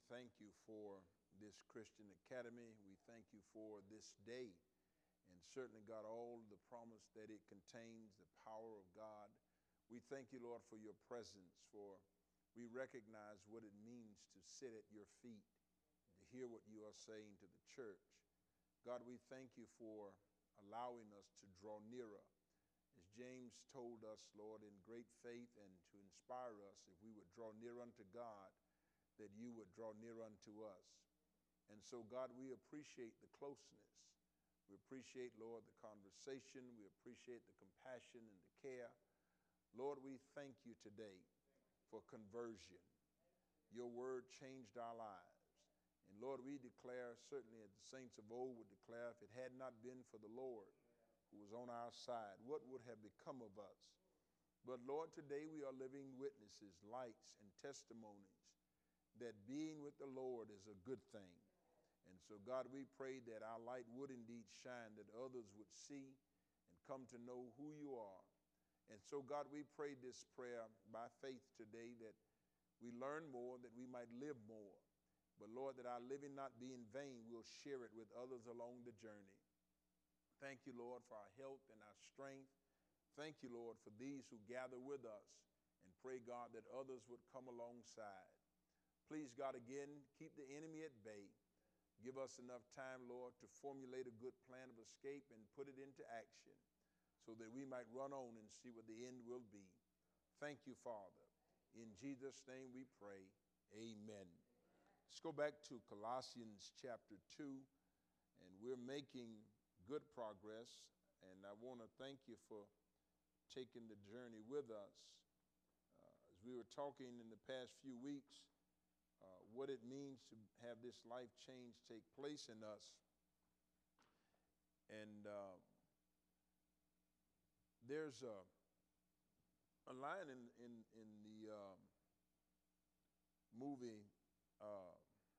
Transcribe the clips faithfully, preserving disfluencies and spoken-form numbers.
thank you for this Christian Academy. We thank you for this day, and certainly, God, all the promise that it contains, the power of God. We thank you, Lord, for your presence, for we recognize what it means to sit at your feet, to hear what you are saying to the church. God, we thank you for allowing us to draw nearer. As James told us, Lord, in great faith and to inspire us, if we would draw near unto God, that you would draw near unto us. And so, God, we appreciate the closeness. We appreciate, Lord, the conversation. We appreciate the compassion and the care. Lord, we thank you today for conversion. Your word changed our lives. And Lord, we declare, certainly as the saints of old would declare, if it had not been for the Lord who was on our side, what would have become of us? But Lord, today we are living witnesses, lights, and testimonies that being with the Lord is a good thing. And so, God, we pray that our light would indeed shine, that others would see and come to know who you are. And so, God, we pray this prayer by faith today, that we learn more, that we might live more. But, Lord, that our living not be in vain, we'll share it with others along the journey. Thank you, Lord, for our health and our strength. Thank you, Lord, for these who gather with us, and pray, God, that others would come alongside. Please, God, again, keep the enemy at bay. Give us enough time, Lord, to formulate a good plan of escape and put it into action so that we might run on and see what the end will be. Thank you, Father. In Jesus' name we pray, amen. Let's go back to Colossians chapter two, and we're making good progress, and I want to thank you for taking the journey with us. Uh, as we were talking in the past few weeks, Uh, what it means to have this life change take place in us. And uh, there's a, a line in, in, in the um, movie uh,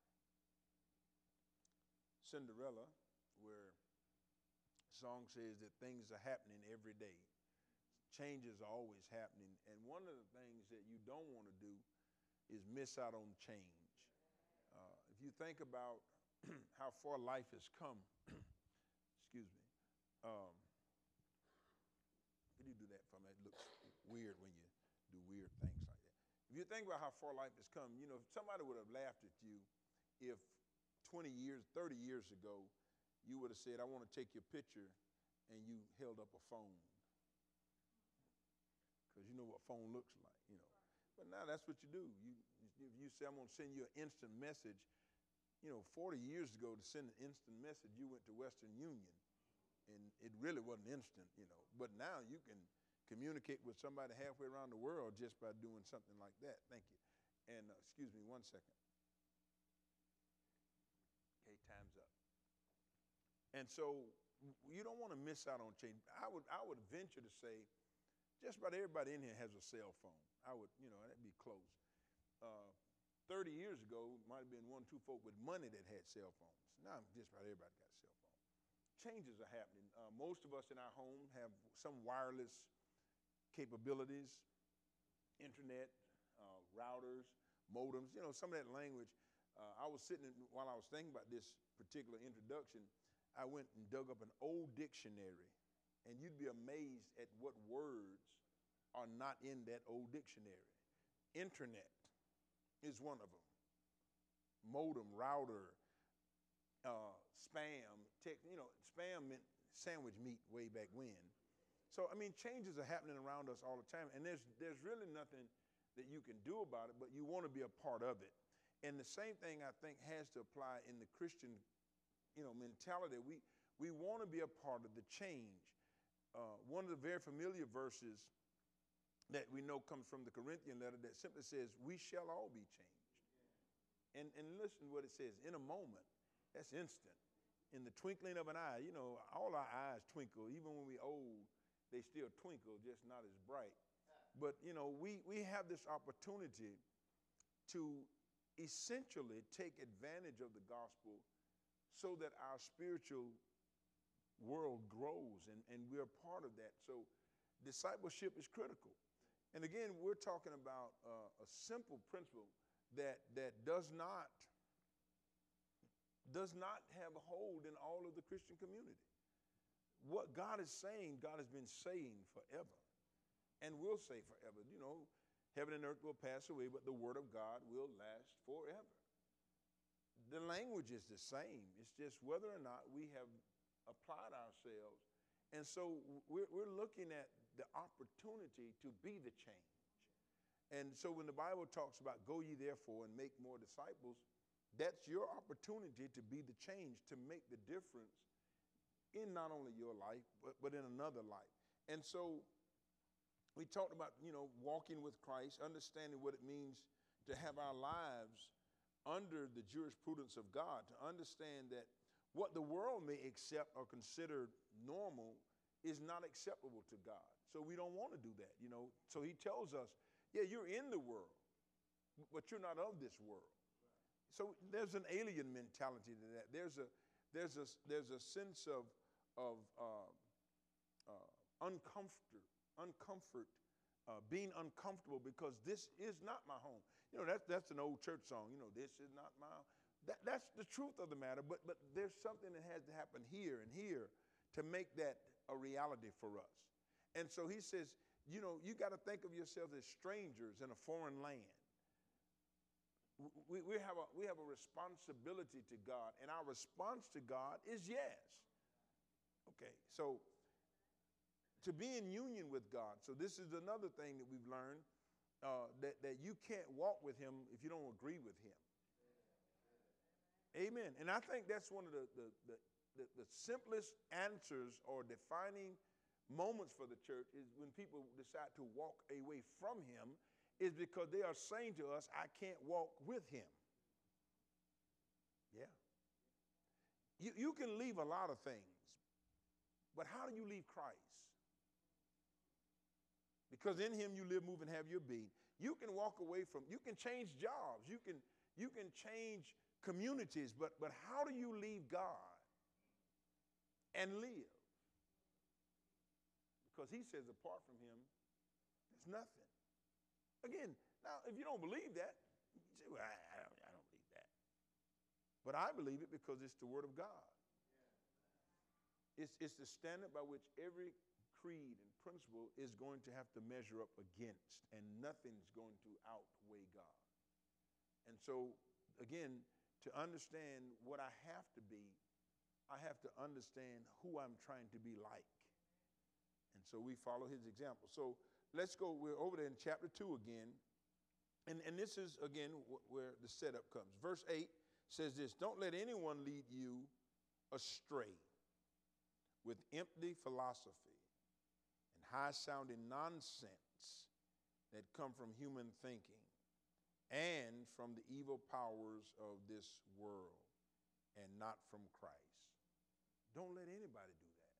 Cinderella, where the song says that things are happening every day. Changes are always happening. And one of the things that you don't want to do is miss out on change. Uh, if you think about how far life has come, excuse me, um, could you do that for me? It looks weird when you do weird things like that. If you think about how far life has come, you know, if somebody would have laughed at you if twenty years, thirty years ago, you would have said, I want to take your picture, and you held up a phone. Because you know what a phone looks like, you know. But now that's what you do. You, if you say, I'm going to send you an instant message, you know, forty years ago to send an instant message, you went to Western Union, and it really wasn't instant, you know. But now you can communicate with somebody halfway around the world just by doing something like that. Thank you. And uh, excuse me one second. Okay, time's up. And so you don't want to miss out on change. I would, I would venture to say just about everybody in here has a cell phone. I would, you know, that'd be close. Uh, thirty years ago, might have been one or two folk with money that had cell phones. Now just about everybody got a cell phone. Changes are happening. Uh, most of us in our home have some wireless capabilities, internet, uh, routers, modems, you know, some of that language. Uh, I was sitting, in, while I was thinking about this particular introduction, I went and dug up an old dictionary, and you'd be amazed at what words are not in that old dictionary. Internet is one of them. Modem, router, uh, spam, tech, you know, spam meant sandwich meat way back when. So, I mean, changes are happening around us all the time, and there's, there's really nothing that you can do about it, but you want to be a part of it. And the same thing, I think, has to apply in the Christian, you know, mentality. We, we want to be a part of the change. Uh, one of the very familiar verses that we know comes from the Corinthian letter that simply says, we shall all be changed. And, and listen to what it says, in a moment, that's instant. In the twinkling of an eye, you know, all our eyes twinkle. Even when we're old, they still twinkle, just not as bright. But, you know, we, we have this opportunity to essentially take advantage of the gospel so that our spiritual world grows, and, and we're a part of that. So discipleship is critical. And again, we're talking about uh, a simple principle that, that does not does not have a hold in all of the Christian community. What God is saying, God has been saying forever and will say forever. You know, heaven and earth will pass away, but the word of God will last forever. The language is the same. It's just whether or not we have applied ourselves. And so we're, we're looking at the opportunity to be the change. And so when the Bible talks about go ye therefore and make more disciples, that's your opportunity to be the change, to make the difference in not only your life, but, but in another life. And so we talked about, you know, walking with Christ, understanding what it means to have our lives under the jurisprudence of God, to understand that what the world may accept or consider normal is not acceptable to God. So we don't want to do that, you know. So he tells us, yeah, you're in the world, but you're not of this world. So there's an alien mentality to that. There's a there's a there's a sense of of uh, uh, uncomfort, uncomfort, uh, being uncomfortable because this is not my home. You know, that's that's an old church song. You know, this is not my home. That, that's the truth of the matter. But but there's something that has to happen here and here to make that a reality for us. And so he says, you know, you got to think of yourselves as strangers in a foreign land. We, we, have a, we have a responsibility to God, and our response to God is yes. Okay, so to be in union with God. So this is another thing that we've learned, uh, that, that you can't walk with him if you don't agree with him. Amen. And I think that's one of the, the, the, the, the simplest answers or defining moments for the church is when people decide to walk away from him is because they are saying to us, I can't walk with him. Yeah. You, you can leave a lot of things, but how do you leave Christ? Because in him you live, move, and have your being. You can walk away from, you can change jobs, you can, you can change communities, but, but how do you leave God and live? Because he says apart from him, there's nothing. Again, now, if you don't believe that, you say, well, I, I, don't, I don't believe that. But I believe it because it's the word of God. It's, it's the standard by which every creed and principle is going to have to measure up against, and nothing's going to outweigh God. And so, again, to understand what I have to be, I have to understand who I'm trying to be like. And so we follow his example. So let's go, we're over there in chapter two again. And, and this is, again, wh- where the setup comes. Verse eight says this, don't let anyone lead you astray with empty philosophy and high-sounding nonsense that come from human thinking and from the evil powers of this world and not from Christ. Don't let anybody do that.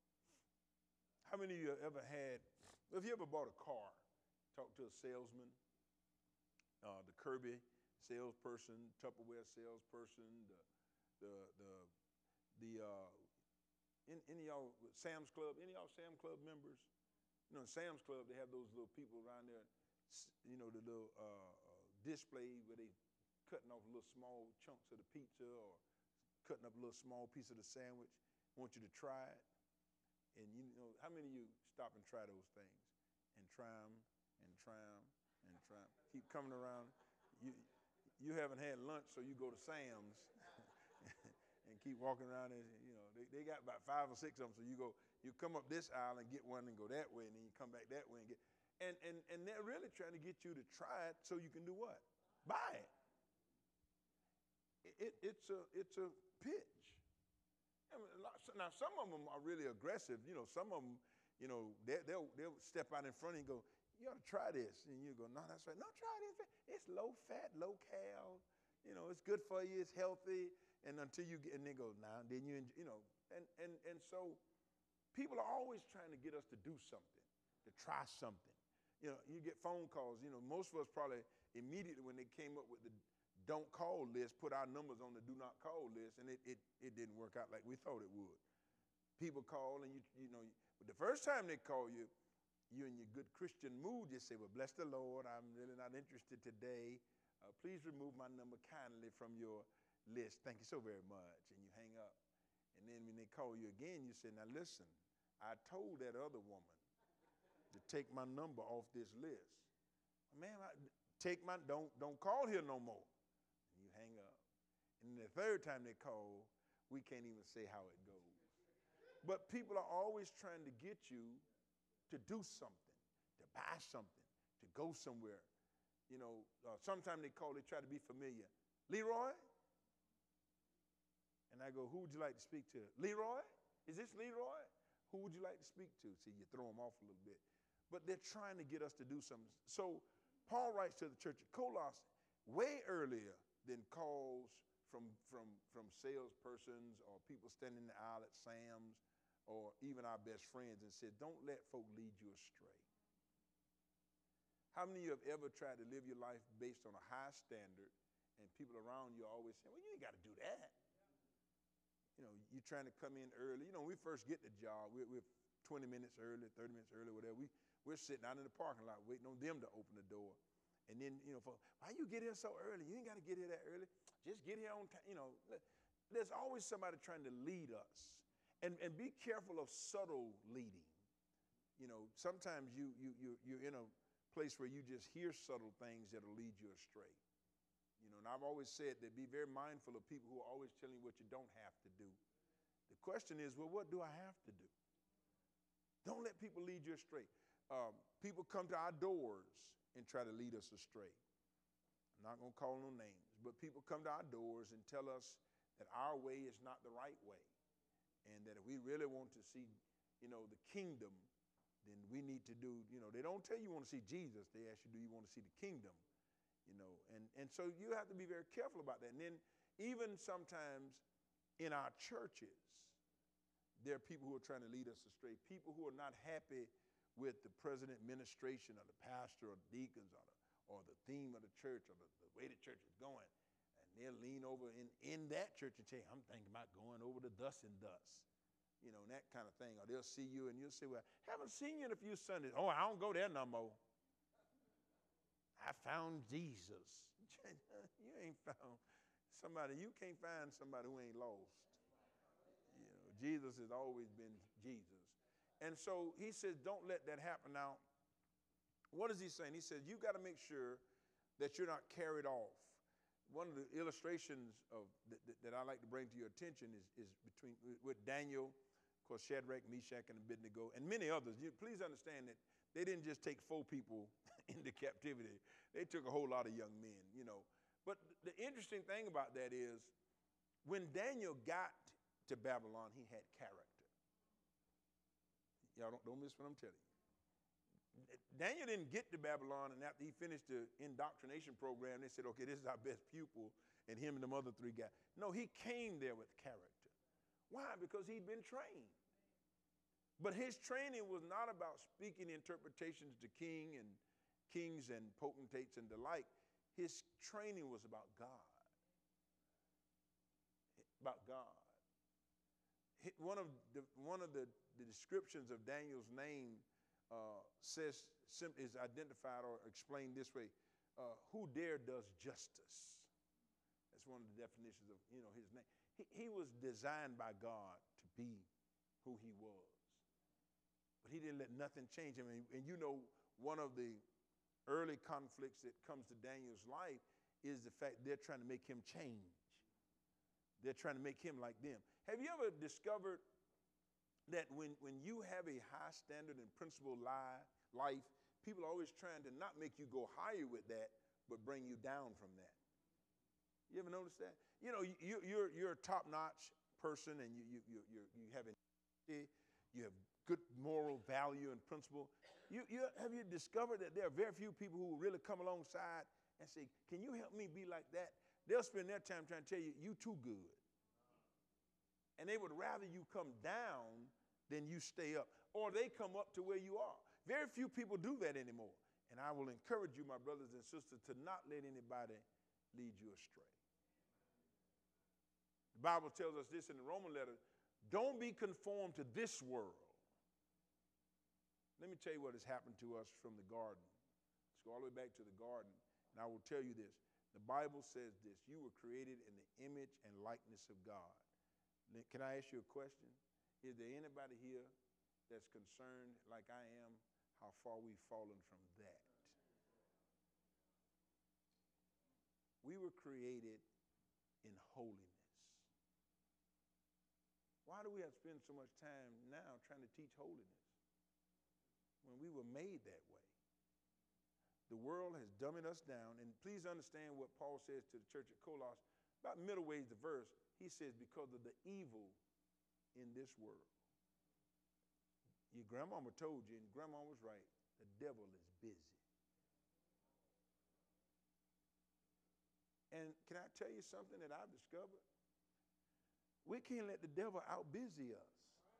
How many of you have ever had, have you ever bought a car, talked to a salesman, uh, the Kirby salesperson, Tupperware salesperson, the, the, the, the uh, in, any of y'all, Sam's Club, any of y'all Sam's Club members? You know, in Sam's Club, they have those little people around there, you know, the little uh, uh, display where they cutting off little small chunks of the pizza or cutting up a little small piece of the sandwich. I want you to try it. And you know, how many of you stop and try those things and try them and try them and try them? Keep coming around. You, you haven't had lunch, so you go to Sam's and keep walking around. And, you know, they, they got about five or six of them, so you go, you come up this aisle and get one and go that way, and then you come back that way and get, and, and, and they're really trying to get you to try it so you can do what? Buy it. It, it it's a, it's a pitch. I mean, now, some of them are really aggressive. You know, some of them, you know, they, they'll, they'll step out in front and go, you ought to try this. And you go, no, that's right. No, try this. It's low fat, low cal. You know, it's good for you. It's healthy. And until you get, and they go, nah, then you, you know. And, and, and so people are always trying to get us to do something, to try something. You know, you get phone calls. You know, most of us probably immediately when they came up with the don't call list, put our numbers on the do not call list, and it, it, it didn't work out like we thought it would. People call, and you, you know, but the first time they call you, you're in your good Christian mood, you say, well, bless the Lord, I'm really not interested today. Uh, please remove my number kindly from your, list. Thank you so very much. And you hang up. And then when they call you again, you say, now listen, I told that other woman to take my number off this list. Man, I, take my, don't, don't call here no more. And you hang up. And the third time they call, we can't even say how it goes. But people are always trying to get you to do something, to buy something, to go somewhere. You know, uh, sometimes they call, they try to be familiar. Leroy? And I go, who would you like to speak to? Leroy? Is this Leroy? Who would you like to speak to? See, you throw them off a little bit. But they're trying to get us to do something. So Paul writes to the church at Colossae way earlier than calls from, from, from salespersons or people standing in the aisle at Sam's or even our best friends, and said, don't let folk lead you astray. How many of you have ever tried to live your life based on a high standard and people around you are always saying, well, you ain't got to do that. You know, you're trying to come in early. You know, when we first get the job, we're, we're twenty minutes early, thirty minutes early, whatever. We, we're sitting out in the parking lot waiting on them to open the door. And then, you know, for, why you get here so early? You ain't got to get here that early. Just get here on time. You know, there's always somebody trying to lead us. And, and be careful of subtle leading. You know, sometimes you, you, you, you're in a place where you just hear subtle things that'll lead you astray. You know, and I've always said that be very mindful of people who are always telling you what you don't have to do. The question is, well, what do I have to do? Don't let people lead you astray. Um, people come to our doors and try to lead us astray. I'm not going to call no names, but people come to our doors and tell us that our way is not the right way. And that if we really want to see, you know, the kingdom, then we need to do, you know, they don't tell you you want to see Jesus. They ask you, do you want to see the kingdom? You know, and, and so you have to be very careful about that. And then even sometimes in our churches, there are people who are trying to lead us astray, people who are not happy with the present administration or the pastor or the deacons or the, or the theme of the church or the, the way the church is going. They'll lean over in, in that church and say, I'm thinking about going over to Thus and Thus, you know, and that kind of thing. Or they'll see you and you'll say, well, haven't seen you in a few Sundays. Oh, I don't go there no more. I found Jesus. You ain't found somebody. You can't find somebody who ain't lost. You know, Jesus has always been Jesus. And so he says, don't let that happen. Now, what is he saying? He says, you got to make sure that you're not carried off. One of the illustrations of that, that I like to bring to your attention is, is between with Daniel, of course, Shadrach, Meshach, and Abednego, and many others. You, please understand that they didn't just take four people into captivity. They took a whole lot of young men, you know. But the interesting thing about that is when Daniel got to Babylon, he had character. Y'all don't, don't miss what I'm telling you. Daniel didn't get to Babylon, and after he finished the indoctrination program, they said, okay, this is our best pupil, and him and them other three guys. No, he came there with character. Why? Because he'd been trained. But his training was not about speaking interpretations to king and kings and potentates and the like. His training was about God. About God. One of the, one of the, the descriptions of Daniel's name Uh, says is identified or explained this way: uh, who dare does justice. That's one of the definitions of, you know, his name. He, he was designed by God to be who he was, but he didn't let nothing change him. And, and you know, one of the early conflicts that comes to Daniel's life is the fact they're trying to make him change. They're trying to make him like them. Have you ever discovered that when, when you have a high standard and principle life, people are always trying to not make you go higher with that, but bring you down from that? You ever notice that? You know, you, you're, you're a top-notch person, and you, you, you, you, you have integrity, you have good moral value and principle. You, you, have you discovered that there are very few people who really come alongside and say, can you help me be like that? They'll spend their time trying to tell you, you too good. And they would rather you come down than you stay up, or they come up to where you are. Very few people do that anymore. And I will encourage you, my brothers and sisters, to not let anybody lead you astray. The Bible tells us this in the Roman letter: don't be conformed to this world. Let me tell you what has happened to us from the garden. Let's go all the way back to the garden, and I will tell you this. The Bible says this: you were created in the image and likeness of God. Can I ask you a question? Is there anybody here that's concerned, like I am, how far we've fallen from that? We were created in holiness. Why do we have to spend so much time now trying to teach holiness when we were made that way? The world has dumbed us down. And please understand what Paul says to the church at Colossus. About middle ways the verse, he says, because of the evil in this world. Your grandmama told you, and grandma was right, the devil is busy. And can I tell you something that I've discovered? We can't let the devil out-busy us.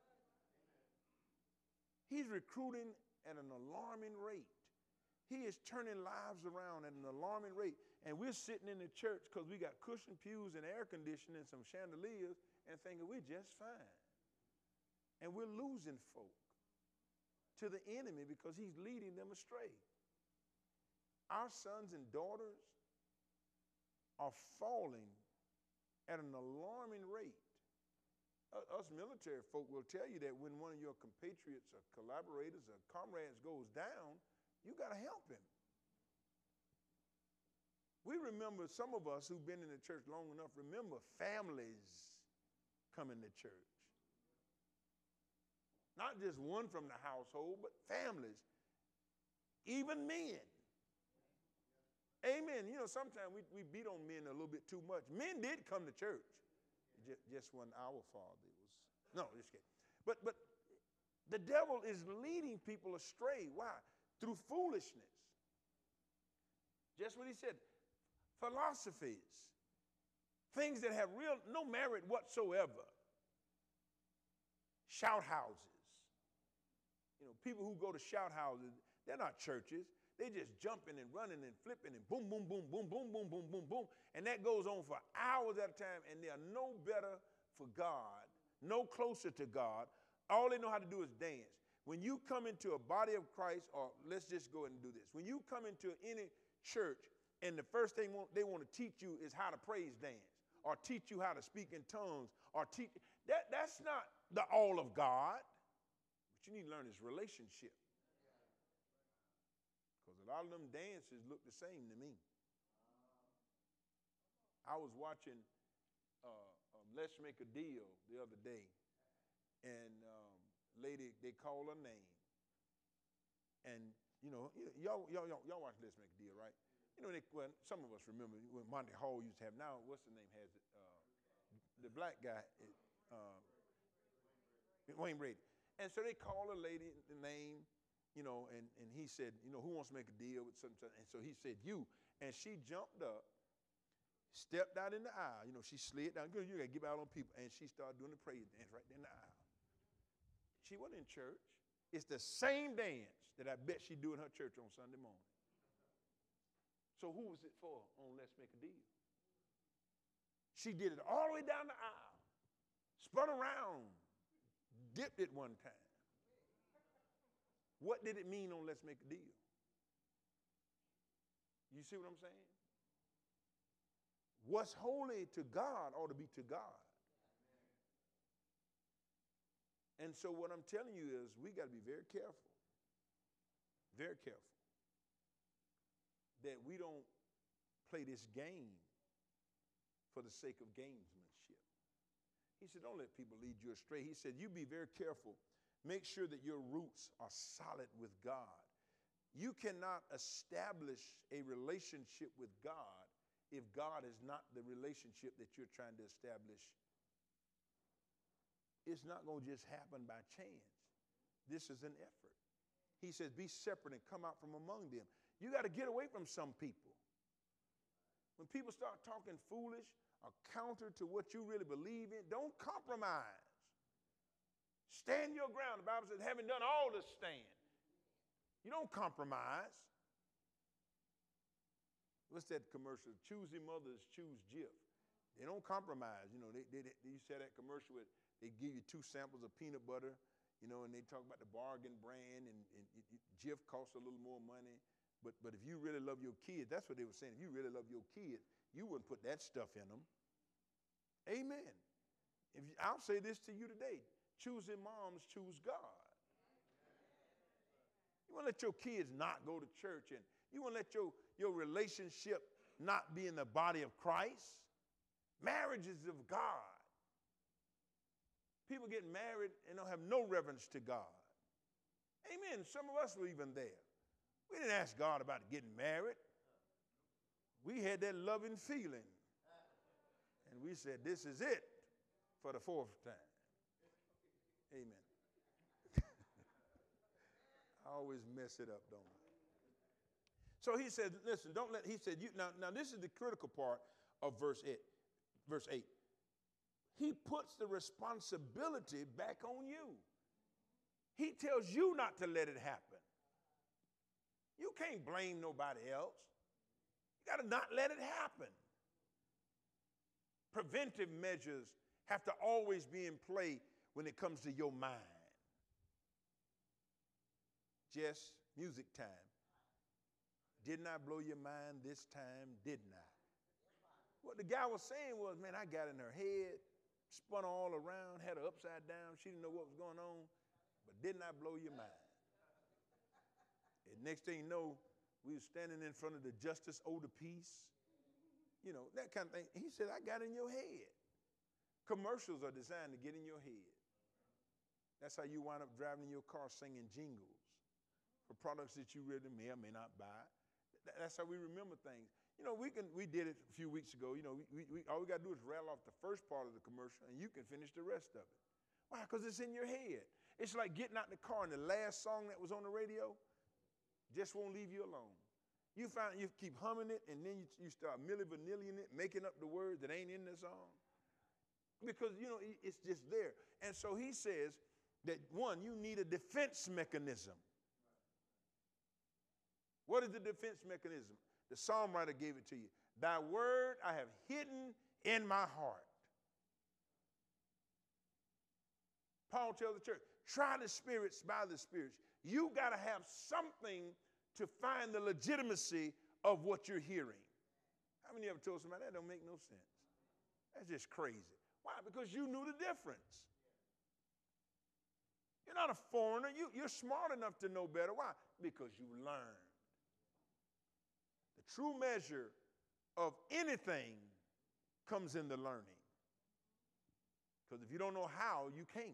He's recruiting at an alarming rate. He is turning lives around at an alarming rate. And we're sitting in the church because we got cushioned pews and air conditioning and some chandeliers and thinking we're just fine. And we're losing folk to the enemy because he's leading them astray. Our sons and daughters are falling at an alarming rate. Us military folk will tell you that when one of your compatriots or collaborators or comrades goes down, you got to help him. We remember, some of us who've been in the church long enough, remember families coming to church. Not just one from the household, but families. Even men. Amen. You know, sometimes we, we beat on men a little bit too much. Men did come to church. Just, just when our father was. No, just kidding. But, but the devil is leading people astray. Why? Through foolishness. Just what he said. Philosophies. Things that have real, no merit whatsoever. Shout houses. You know, people who go to shout houses, they're not churches. They just jumping and running and flipping and boom, boom, boom, boom, boom, boom, boom, boom, boom. And that goes on for hours at a time, and they are no better for God, no closer to God. All they know how to do is dance. When you come into a body of Christ, or let's just go ahead and do this. When you come into any church, and the first thing they want to teach you is how to praise dance, or teach you how to speak in tongues, or teach, that, that's not the all of God. What you need to learn is relationship. Because a lot of them dances look the same to me. I was watching uh, uh, Let's Make a Deal the other day, and um, lady, they call her name. And, you know, y'all, y'all, y'all, y'all watch Let's Make a Deal, right? You know, they, well, some of us remember when Monty Hall used to have, now what's the name has it? Uh, the black guy, uh, Wayne Brady. And so they call a lady the name, you know, and, and he said, you know, who wants to make a deal with something? And so he said, you. And she jumped up, stepped out in the aisle. You know, she slid down. You got to give out on people. And she started doing the praise dance right there in the aisle. She wasn't in church. It's the same dance that I bet she do in her church on Sunday morning. So who was it for on Let's Make a Deal? She did it all the way down the aisle, spun around, dipped it one time. What did it mean on Let's Make a Deal? You see what I'm saying? What's holy to God ought to be to God. And so what I'm telling you is we got to be very careful, very careful, that we don't play this game for the sake of gamesmanship. He said, don't let people lead you astray. He said, you be very careful. Make sure that your roots are solid with God. You cannot establish a relationship with God if God is not the relationship that you're trying to establish. It's not going to just happen by chance. This is an effort. He says, be separate and come out from among them. You got to get away from some people. When people start talking foolish or counter to what you really believe in, don't compromise. Stand your ground. The Bible says, having done all to stand. You don't compromise. What's that commercial? Choosy mothers choose Jif. They don't compromise. You know, they, they, they, you said that commercial with, they give you two samples of peanut butter, you know, and they talk about the bargain brand, and, and it, it, Jif costs a little more money. But, but if you really love your kids, that's what they were saying. If you really love your kids, you wouldn't put that stuff in them. Amen. If you, I'll say this to you today. Choosing moms choose God. You want to let your kids not go to church, and you want to let your, your relationship not be in the body of Christ. Marriage is of God. People get married and don't have no reverence to God. Amen. Some of us were even there. We didn't ask God about getting married. We had that loving feeling. And we said, this is it for the fourth time. Amen. I always mess it up, don't I? So he said, listen, don't let, he said, you, now, now this is the critical part of verse eight. Verse eight. He puts the responsibility back on you. He tells you not to let it happen. You can't blame nobody else. You got to not let it happen. Preventive measures have to always be in play when it comes to your mind. Jess, music time. Didn't I blow your mind this time, didn't I? What the guy was saying was, man, I got in her head, spun all around, had her upside down. She didn't know what was going on, but didn't I blow your mind? And next thing you know, we were standing in front of the Justice of the Peace, you know, that kind of thing. He said, I got in your head. Commercials are designed to get in your head. That's how you wind up driving in your car singing jingles for products that you really may or may not buy. That's how we remember things. You know, we can we did it a few weeks ago. You know, we, we, all we got to do is rattle off the first part of the commercial, and you can finish the rest of it. Why? Because it's in your head. It's like getting out in the car, and the last song that was on the radio just won't leave you alone. You find you keep humming it, and then you, you start Milli Vanilliing it, making up the words that ain't in the song. Because, you know, it, it's just there. And so he says that, one, you need a defense mechanism. What is the defense mechanism? The psalm writer gave it to you. Thy word I have hidden in my heart. Paul tells the church, try the spirits by the spirits. You got to have something to find the legitimacy of what you're hearing. How many of you ever told somebody that don't make no sense? That's just crazy. Why? Because you knew the difference. You're not a foreigner. You, you're smart enough to know better. Why? Because you learned. The true measure of anything comes in the learning. Because if you don't know how, you can't.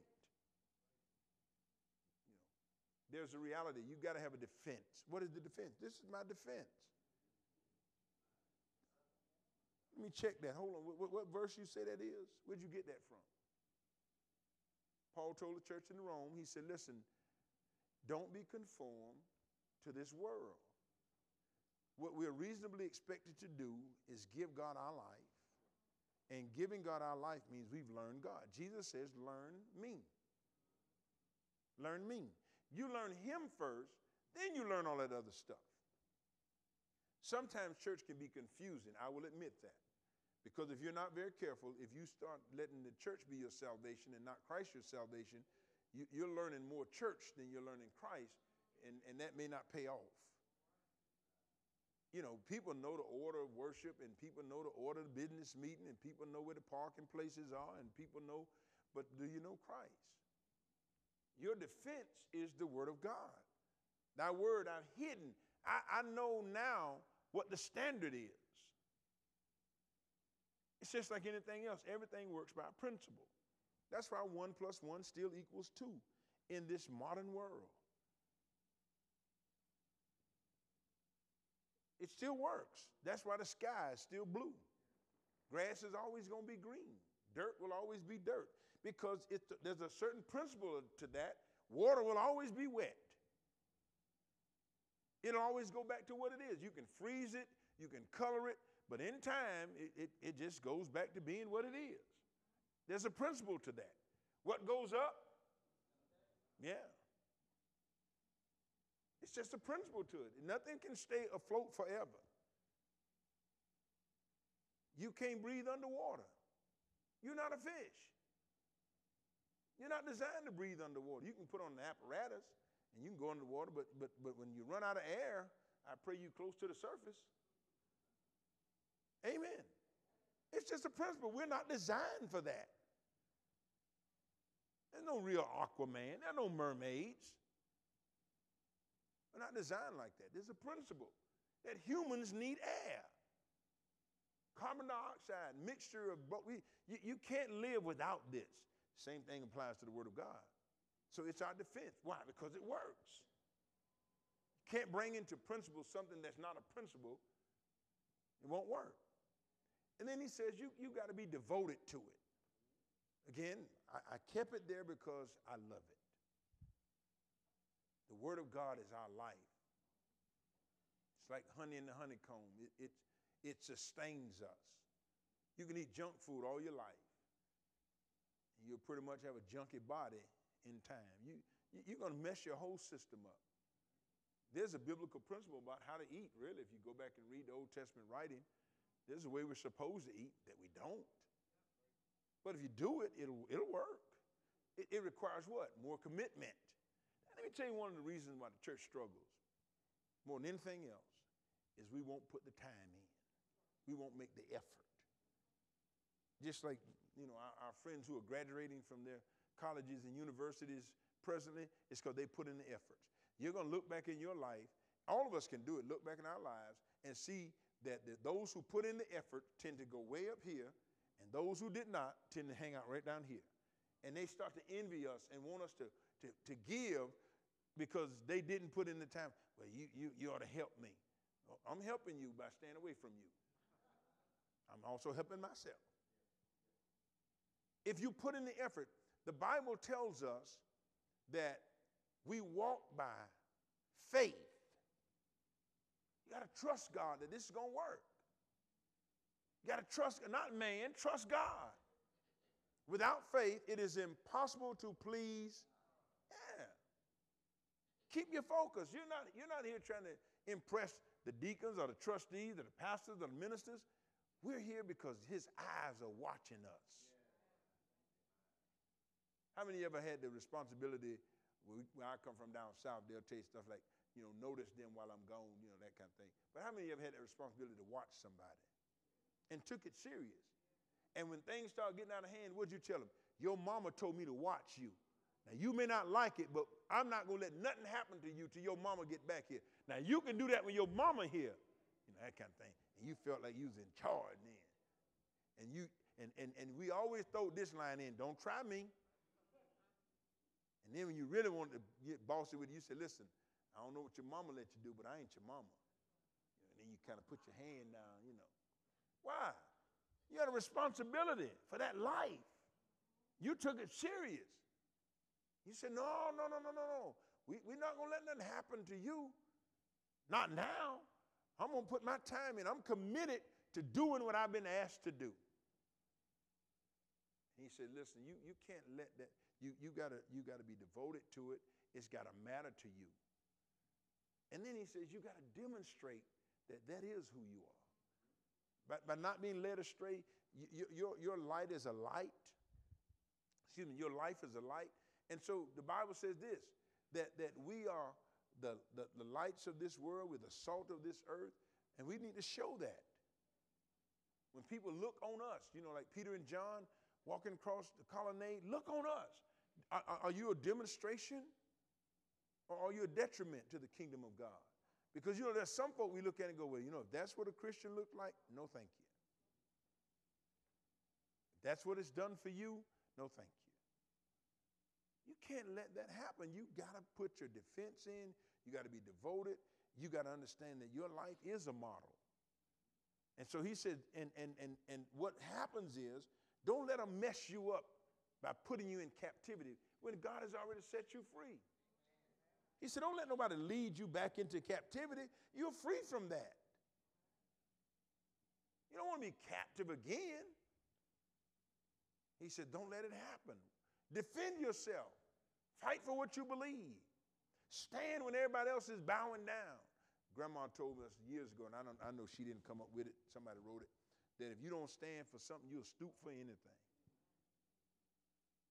You know, there's a reality. You've got to have a defense. What is the defense? This is my defense. Let me check that. Hold on. What, what verse you say that is? Where'd you get that from? Paul told the church in Rome, he said, listen, don't be conformed to this world. What we're reasonably expected to do is give God our life. And giving God our life means we've learned God. Jesus says, learn me. Learn me. You learn him first, then you learn all that other stuff. Sometimes church can be confusing. I will admit that. Because if you're not very careful, if you start letting the church be your salvation and not Christ your salvation, you, you're learning more church than you're learning Christ, and, and that may not pay off. You know, people know the order of worship, and people know the order of the business meeting, and people know where the parking places are, and people know, but do you know Christ? Your defense is the word of God. Thy word I've hidden. I, I know now what the standard is. It's just like anything else. Everything works by principle. That's why one plus one still equals two in this modern world. It still works. That's why the sky is still blue. Grass is always going to be green. Dirt will always be dirt because it's, there's a certain principle to that. Water will always be wet. It'll always go back to what it is. You can freeze it, you can color it, but in time, it, it, it just goes back to being what it is. There's a principle to that. What goes up? Yeah. It's just a principle to it. Nothing can stay afloat forever. You can't breathe underwater. You're not a fish. You're not designed to breathe underwater. You can put on an apparatus and you can go underwater, but, but, but when you run out of air, I pray you close to the surface. Amen. It's just a principle. We're not designed for that. There's no real Aquaman. There are no mermaids. We're not designed like that. There's a principle that humans need air. Carbon dioxide, mixture of, but we, you, you can't live without this. Same thing applies to the Word of God. So it's our defense. Why? Because it works. You can't bring into principle something that's not a principle. It won't work. And then he says you, you got to be devoted to it. Again, I, I kept it there because I love it. The Word of God is our life. It's like honey in the honeycomb. It, it, it sustains us. You can eat junk food all your life, and you'll pretty much have a junky body in time. You, you're going to mess your whole system up. There's a biblical principle about how to eat, really. If you go back and read the Old Testament writing, there's a way we're supposed to eat that we don't. But if you do it, it'll, it'll work. It, it requires what? More commitment. Let me tell you one of the reasons why the church struggles, more than anything else, is we won't put the time in. We won't make the effort. Just like, you know, our, our friends who are graduating from their colleges and universities presently, it's because they put in the efforts. You're going to look back in your life. All of us can do it. Look back in our lives and see that the, those who put in the effort tend to go way up here, and those who did not tend to hang out right down here. And they start to envy us and want us to, to, to give because they didn't put in the time. Well, you, you, you ought to help me. Well, I'm helping you by staying away from you. I'm also helping myself. If you put in the effort, the Bible tells us that we walk by faith. You got to trust God that this is going to work. You got to trust, not man, trust God. Without faith, it is impossible to please. Yeah. Keep your focus. You're not, you're not here trying to impress the deacons or the trustees or the pastors or the ministers. We're here because his eyes are watching us. How many of you ever had the responsibility, where I come from down south, they'll tell you stuff like, you know, notice them while I'm gone, you know, that kind of thing. But how many of you ever had that responsibility to watch somebody and took it serious? And when things start getting out of hand, what'd you tell them? Your mama told me to watch you. Now, you may not like it, but I'm not going to let nothing happen to you till your mama get back here. Now, you can do that when your mama here, you know, that kind of thing. And you felt like you was in charge then. And you and, and, and we always throw this line in, don't try me. And then when you really want to get bossy with it, you say, listen, I don't know what your mama let you do, but I ain't your mama. You know, and then you kind of put your hand down, you know. Why? You had a responsibility for that life. You took it serious. You said, no, no, no, no, no, no. We, we're not going to let nothing happen to you. Not now. I'm going to put my time in. I'm committed to doing what I've been asked to do. And he said, listen, you, you can't let that, you, you got you to be devoted to it. It's got to matter to you. And then he says, you got to demonstrate that that is who you are. By, by not being led astray, you, your, your light is a light. Excuse me, your life is a light. And so the Bible says this, that, that we are the, the, the lights of this world, we're the salt of this earth, and we need to show that. When people look on us, you know, like Peter and John walking across the colonnade, look on us. Are, are you a demonstration or are you a detriment to the kingdom of God? Because, you know, there's some folk we look at and go, well, you know, if that's what a Christian looked like, no thank you. If that's what it's done for you, no thank you. You can't let that happen. You got to put your defense in. You got to be devoted. You got to understand that your life is a model. And so he said, and, and, and, and what happens is, don't let them mess you up by putting you in captivity when God has already set you free. He said, don't let nobody lead you back into captivity. You're free from that. You don't want to be captive again. He said, don't let it happen. Defend yourself. Fight for what you believe. Stand when everybody else is bowing down. Grandma told us years ago, and I, don't, I know she didn't come up with it, somebody wrote it, that if you don't stand for something, you'll stoop for anything.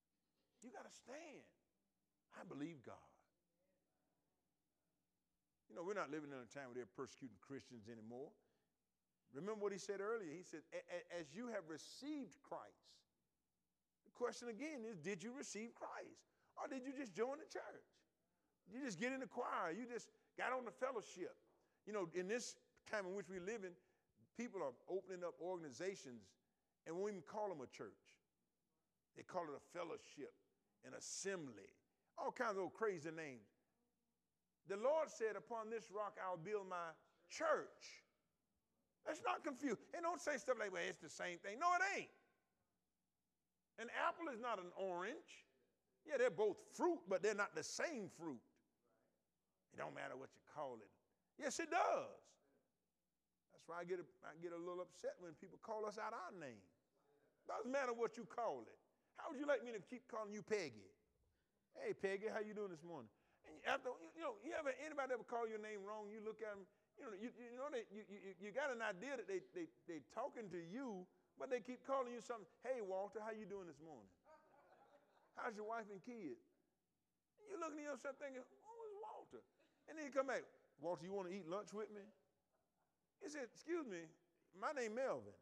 You got to stand. I believe God. You know, we're not living in a time where they're persecuting Christians anymore. Remember what he said earlier. He said, as you have received Christ. The question again is, did you receive Christ? Or did you just join the church? You just get in the choir. You just got on the fellowship. You know, in this time in which we live in, people are opening up organizations and won't even call them a church. They call it a fellowship, an assembly, all kinds of old crazy names. The Lord said, upon this rock I'll build my church. Let's not confuse. And don't say stuff like, well, it's the same thing. No, it ain't. An apple is not an orange. Yeah, they're both fruit, but they're not the same fruit. It don't matter what you call it. Yes, it does. That's why I get a, I get a little upset when people call us out our name. Doesn't matter what you call it. How would you like me to keep calling you Peggy? Hey, Peggy, how you doing this morning? And after, you know, you ever, anybody ever call your name wrong? You look at them, you know, you, you know, they, you, you, you got an idea that they, they, they talking to you, but they keep calling you something. Hey, Walter, how you doing this morning? How's your wife and kids? You looking at yourself thinking, oh, it's Walter. And then you come back, Walter, you want to eat lunch with me? He said, excuse me, my name Melvin.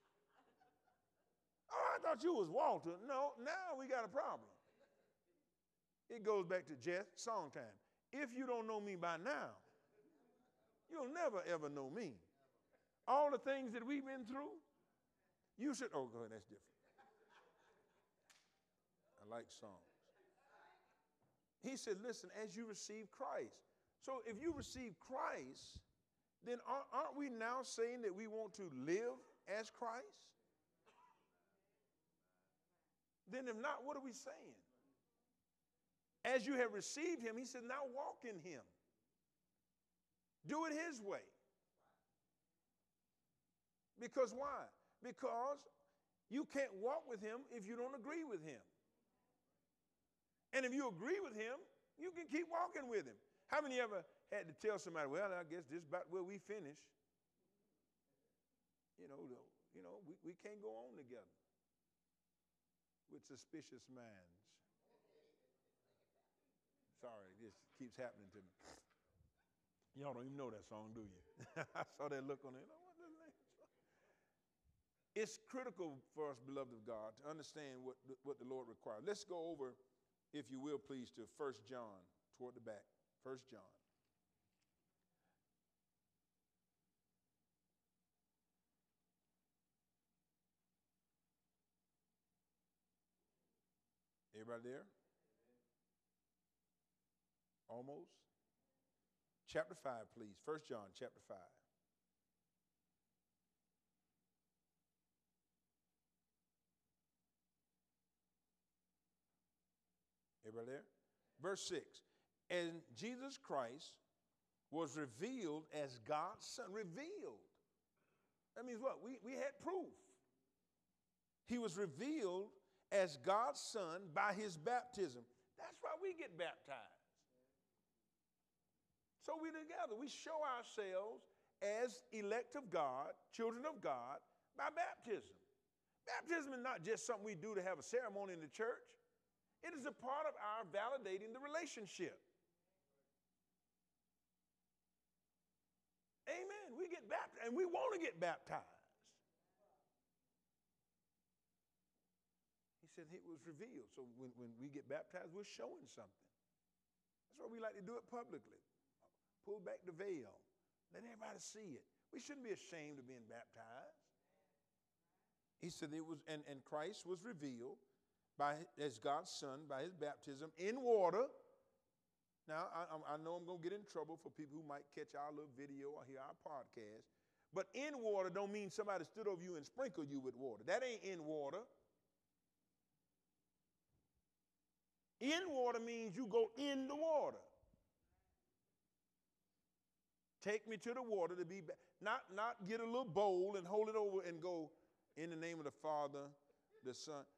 Oh, I thought you was Walter. No, now we got a problem. It goes back to Jeff, song time. If you don't know me by now, you'll never, ever know me. All the things that we've been through, you should, oh, go ahead, that's different. I like songs. He said, listen, as you receive Christ. So if you receive Christ, then aren't we now saying that we want to live as Christ? Then if not, what are we saying? As you have received him, he said, now walk in him. Do it his way. Because why? Because you can't walk with him if you don't agree with him. And if you agree with him, you can keep walking with him. How many ever had to tell somebody, well, I guess this is about where we finish. You know, you know, we, we can't go on together with suspicious minds. Sorry, this keeps happening to me. Y'all don't even know that song, do you? I saw that look on it. Oh, what is that? It's critical for us, beloved of God, to understand what the, what the Lord requires. Let's go over, if you will, please, to First John, toward the back. First John. Everybody there? Almost? Chapter five, please. First John, chapter five. Everybody there? Verse six. And Jesus Christ was revealed as God's Son. Revealed. That means what? We, we had proof. He was revealed as God's Son by his baptism. That's why we get baptized. So we together, we show ourselves as elect of God, children of God, by baptism. Baptism is not just something we do to have a ceremony in the church. It is a part of our validating the relationship. Amen. We get baptized, and we want to get baptized. He said it was revealed. So when, when we get baptized, we're showing something. That's why we like to do it publicly. Pull back the veil. Let everybody see it. We shouldn't be ashamed of being baptized. He said it was, and, and Christ was revealed by as God's Son by his baptism in water. Now, I, I know I'm going to get in trouble for people who might catch our little video or hear our podcast. But in water don't mean somebody stood over you and sprinkled you with water. That ain't in water. In water means you go in the water. Take me to the water to be, not, not get a little bowl and hold it over and go in the name of the Father, the Son.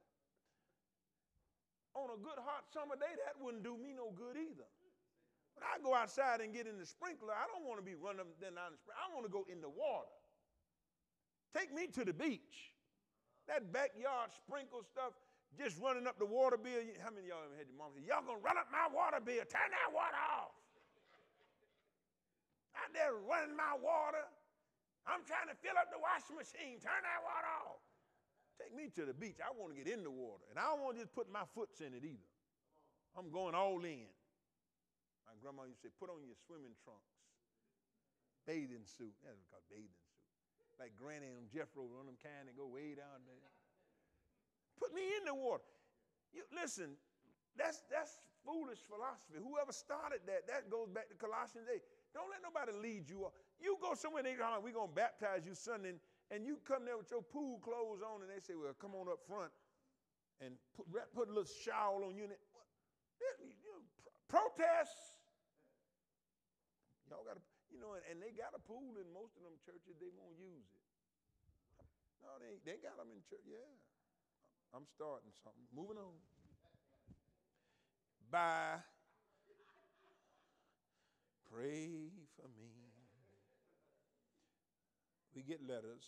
On a good hot summer day, that wouldn't do me no good either. When I go outside and get in the sprinkler, I don't want to be running up and down the sprinkler. I want to go in the water. Take me to the beach. That backyard sprinkle stuff, just running up the water bill. How many of y'all ever had your mom say, y'all gonna run up my water bill? Turn that water off. out there running my water. I'm trying to fill up the washing machine. Turn that water off. Take me to the beach. I want to get in the water. And I don't want to just put my foots in it either. I'm going all in. My grandma used to say, put on your swimming trunks. Bathing suit. That's what it's called, bathing suit. Like Granny and Jethro, one of them kind that go way down there. Put me in the water. You, listen, that's, that's foolish philosophy. Whoever started that, that goes back to Colossians eight. Don't let nobody lead you up. You go somewhere and they go, we're going to baptize you Sunday, and you come there with your pool clothes on, and they say, well, come on up front and put, put a little shawl on you. And you know, protest. Y'all got to, you know, and, and they got a pool in most of them churches. They won't use it. No, they, they got them in church. Yeah. I'm starting something. Moving on. Bye. Pray for me. We get letters.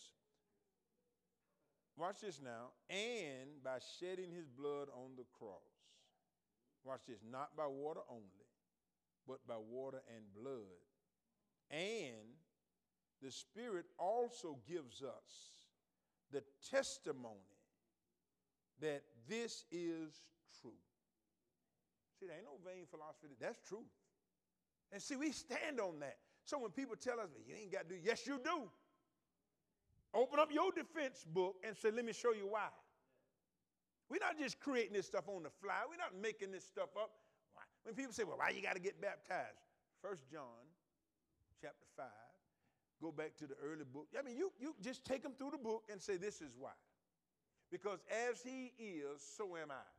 Watch this now. And by shedding his blood on the cross. Watch this. Not by water only, but by water and blood. And the Spirit also gives us the testimony that this is true. See, there ain't no vain philosophy. That's truth. And see, we stand on that. So when people tell us, well, you ain't got to do, yes, you do. Open up your defense book and say, let me show you why. We're not just creating this stuff on the fly. We're not making this stuff up. Why? When people say, well, why you got to get baptized? First John chapter five, go back to the early book. I mean, you, you just take them through the book and say, this is why. Because as he is, so am I.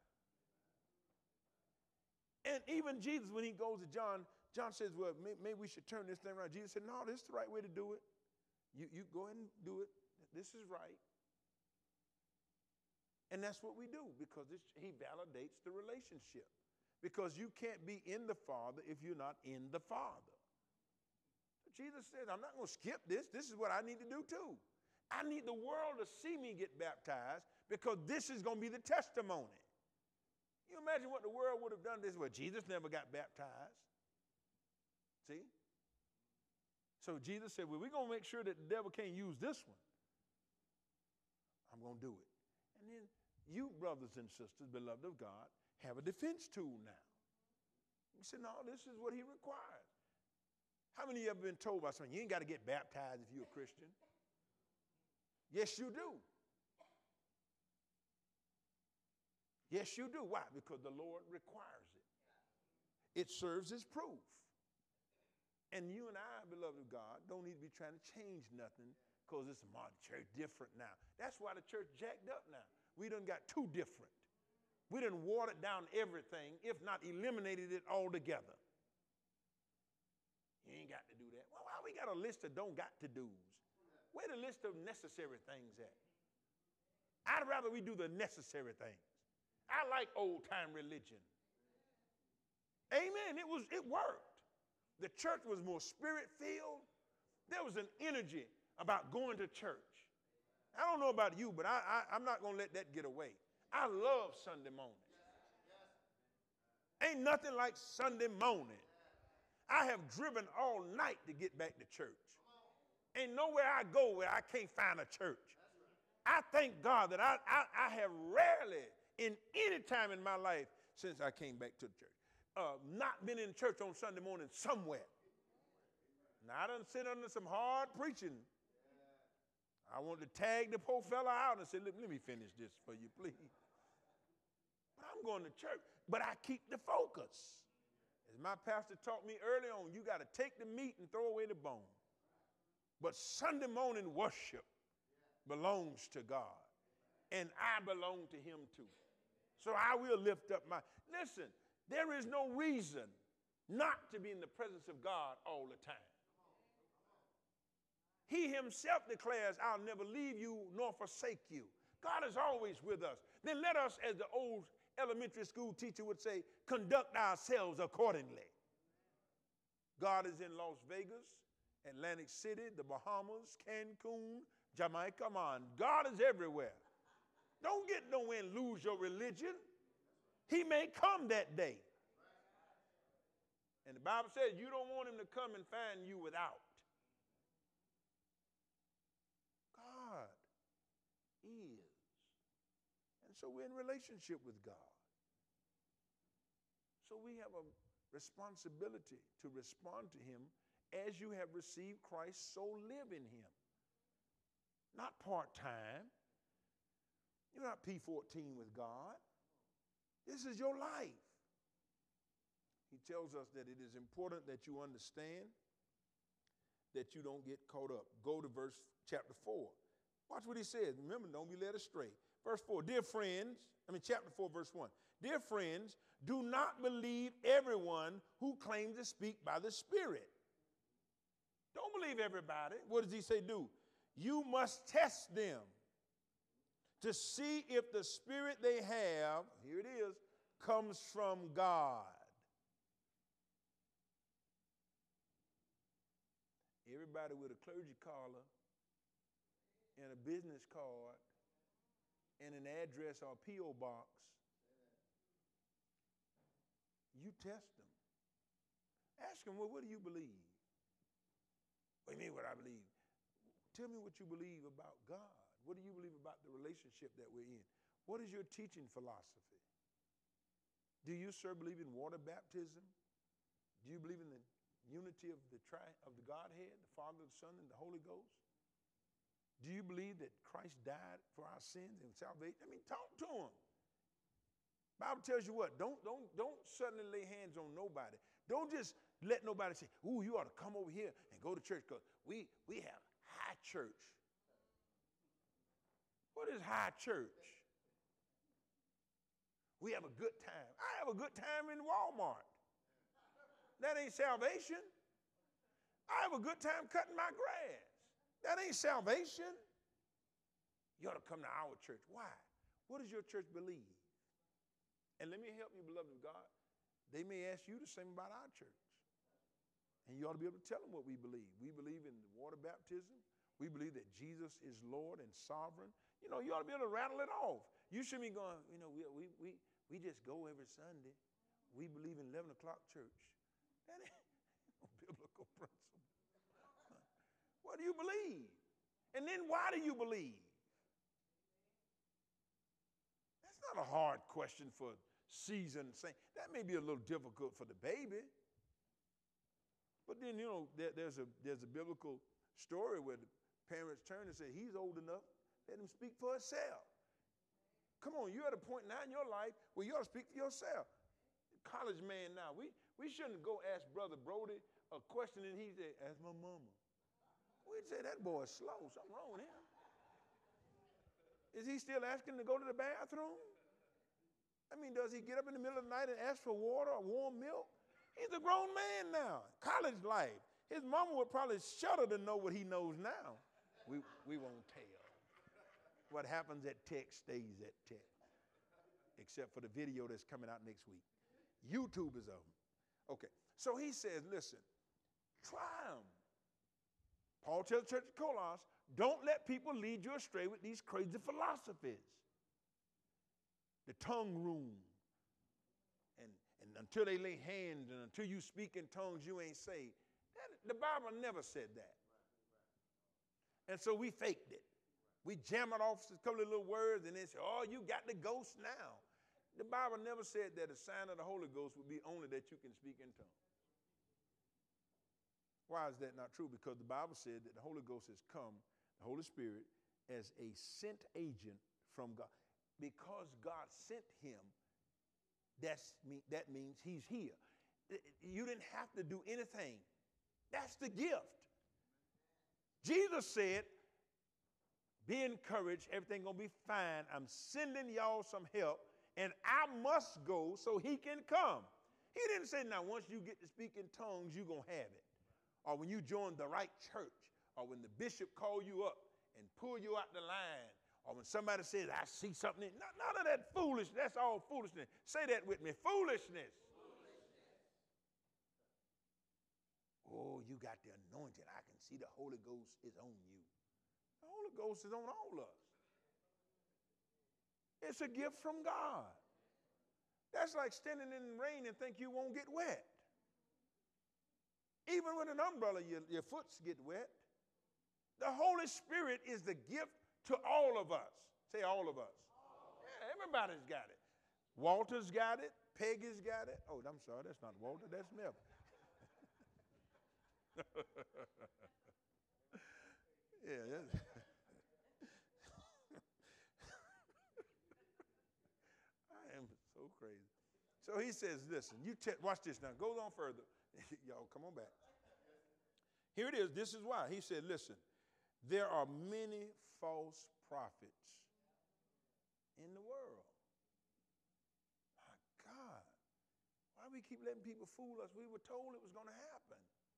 And even Jesus, when he goes to John, John says, well, maybe, maybe we should turn this thing around. Jesus said, no, this is the right way to do it. You, you go ahead and do it. This is right. And that's what we do, because it's, he validates the relationship. Because you can't be in the Father if you're not in the Father. So Jesus said, I'm not going to skip this. This is what I need to do too. I need the world to see me get baptized, because this is going to be the testimony. You imagine what the world would have done this? Well, Jesus never got baptized. See? So Jesus said, well, we're going to make sure that the devil can't use this one. I'm going to do it. And then you, brothers and sisters, beloved of God, have a defense tool now. You say, no, this is what he requires. How many of you have been told by someone, you ain't got to get baptized if you're a Christian? Yes, you do. Yes, you do. Why? Because the Lord requires it. It serves as proof. And you and I, beloved of God, don't need to be trying to change nothing because it's a modern church different now. That's why the church jacked up now. We done got too different. We done watered down everything, if not eliminated it altogether. You ain't got to do that. Well, why we got a list of don't got to do's? Where the list of necessary things at? I'd rather we do the necessary things. I like old-time religion. Amen. It was, it worked. The church was more spirit-filled. There was an energy about going to church. I don't know about you, but I, I, I'm not going to let that get away. I love Sunday morning. Ain't nothing like Sunday morning. I have driven all night to get back to church. Ain't nowhere I go where I can't find a church. I thank God that I, I, I have rarely, in any time in my life since I came back to the church, uh, not been in church on Sunday morning somewhere. Now, I done sit under some hard preaching. I wanted to tag the poor fella out and say, let, let me finish this for you, please. But I'm going to church. But I keep the focus. As my pastor taught me early on, you got to take the meat and throw away the bone. But Sunday morning worship belongs to God. And I belong to him too. So I will lift up my, listen, there is no reason not to be in the presence of God all the time. He himself declares, I'll never leave you nor forsake you. God is always with us. Then let us, as the old elementary school teacher would say, conduct ourselves accordingly. God is in Las Vegas, Atlantic City, the Bahamas, Cancun, Jamaica. Come on, God is everywhere. Don't get nowhere and lose your religion. He may come that day. And the Bible says you don't want him to come and find you without. is. And so we're in relationship with God. So we have a responsibility to respond to him as you have received Christ, so live in him. Not part-time. You're not P fourteen with God. This is your life. He tells us that it is important that you understand that you don't get caught up. Go to verse chapter four. Watch what he says. Remember, don't be led astray. Verse four, dear friends, I mean chapter four, verse one. Dear friends, do not believe everyone who claims to speak by the Spirit. Don't believe everybody. What does he say do? You must test them to see if the spirit they have, here it is, comes from God. Everybody with a clergy collar and a business card and an address or P O box, you test them. Ask them, well, what do you believe? What do you mean what I believe? Tell me what you believe about God. What do you believe about the relationship that we're in? What is your teaching philosophy? Do you, sir, believe in water baptism? Do you believe in the unity of the tri- of the Godhead, the Father, the Son, and the Holy Ghost? Do you believe that Christ died for our sins and salvation? I mean, talk to them. Bible tells you what, don't, don't, don't suddenly lay hands on nobody. Don't just let nobody say, ooh, you ought to come over here and go to church because we, we have high church. What is high church? We have a good time. I have a good time in Walmart. That ain't salvation. I have a good time cutting my grass. That ain't salvation. You ought to come to our church. Why? What does your church believe? And let me help you, beloved of God. They may ask you the same about our church. And you ought to be able to tell them what we believe. We believe in water baptism. We believe that Jesus is Lord and sovereign. You know, you ought to be able to rattle it off. You shouldn't be going, you know, we, we, we, we just go every Sunday. We believe in eleven o'clock church. That ain't no biblical principle. What do you believe? And then why do you believe? That's not a hard question for seasoned saints. That may be a little difficult for the baby. But then, you know, there, there's, a, there's a biblical story where the parents turn and say, he's old enough, let him speak for himself. Come on, you're at a point now in your life where you ought to speak for yourself. College man now, we, we shouldn't go ask Brother Brody a question and he say, ask my mama. We'd say, that boy's slow, something wrong with him. Is he still asking to go to the bathroom? I mean, does he get up in the middle of the night and ask for water or warm milk? He's a grown man now, college life. His mama would probably shudder to know what he knows now. We, we won't tell. What happens at Tech stays at Tech, except for the video that's coming out next week. YouTube is of them. Okay, so he says, listen, try them. Paul tells the church of Colossus, don't let people lead you astray with these crazy philosophies. The tongue room. And, and until they lay hands and until you speak in tongues, you ain't saved. That, the Bible never said that. And so we faked it. We jammed it off a couple of little words and then said, oh, you got the ghost now. The Bible never said that a sign of the Holy Ghost would be only that you can speak in tongues. Why is that not true? Because the Bible said that the Holy Ghost has come, the Holy Spirit, as a sent agent from God. Because God sent him, that's me, that means he's here. You didn't have to do anything. That's the gift. Jesus said, be encouraged, everything gonna be fine. I'm sending y'all some help, and I must go so he can come. He didn't say, now once you get to speak in tongues, you're gonna have it. Or when you join the right church, or when the bishop call you up and pull you out the line, or when somebody says, I see something. None, none of that foolishness. That's all foolishness. Say that with me. Foolishness. Foolishness. Oh, you got the anointing. I can see the Holy Ghost is on you. The Holy Ghost is on all of us. It's a gift from God. That's like standing in the rain and think you won't get wet. Even with an umbrella, your, your foot get wet. The Holy Spirit is the gift to all of us. Say all of us. Yeah, everybody's got it. Walter's got it. Peggy's got it. Oh, I'm sorry, that's not Walter, that's Mel. Yeah, that's I am so crazy. So he says, listen, you te- watch this now. Goes on further. Y'all, come on back. Here it is. This is why. He said, listen, there are many false prophets in the world. My God. Why do we keep letting people fool us? We were told it was going to happen.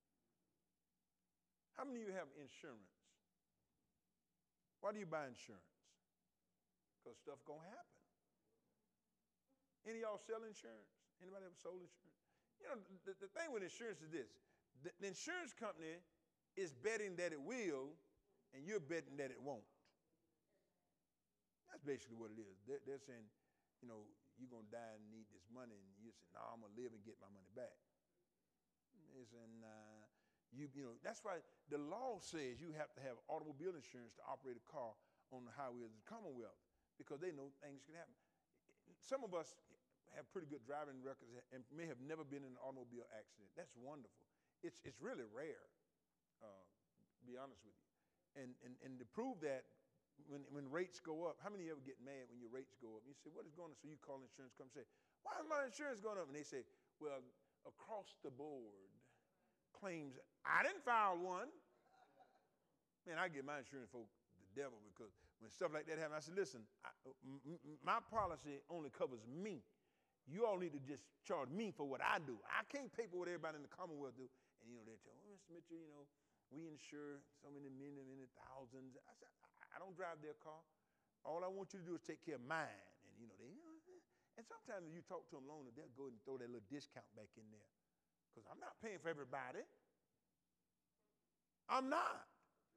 How many of you have insurance? Why do you buy insurance? Because stuff going to happen. Any of y'all sell insurance? Anybody ever sold insurance? You know, the, the thing with insurance is this. The, the insurance company is betting that it will, and you're betting that it won't. That's basically what it is. They're, they're saying, you know, you're going to die and need this money, and you say, no, I'm going to live and get my money back. They're saying, uh, you, you know, that's why the law says you have to have automobile insurance to operate a car on the highways of the Commonwealth, because they know things can happen. Some of us have pretty good driving records and may have never been in an automobile accident. That's wonderful. It's it's really rare, uh, to be honest with you. And, and and to prove that, when when rates go up, how many of you ever get mad when your rates go up? You say, what is going on? So you call insurance company and say, why is my insurance going up? And they say, well, across the board claims, I didn't file one. Man, I get my insurance folk the devil, because when stuff like that happens, I said, listen, I, m- m- my policy only covers me. You all need to just charge me for what I do. I can't pay for what everybody in the Commonwealth do. And, you know, they tell me, oh, Mister Mitchell, you know, we insure so many million, many thousands. I said, I, I don't drive their car. All I want you to do is take care of mine. And, you know, they, and sometimes if you talk to them long enough, they'll go and throw that little discount back in there. Because I'm not paying for everybody. I'm not.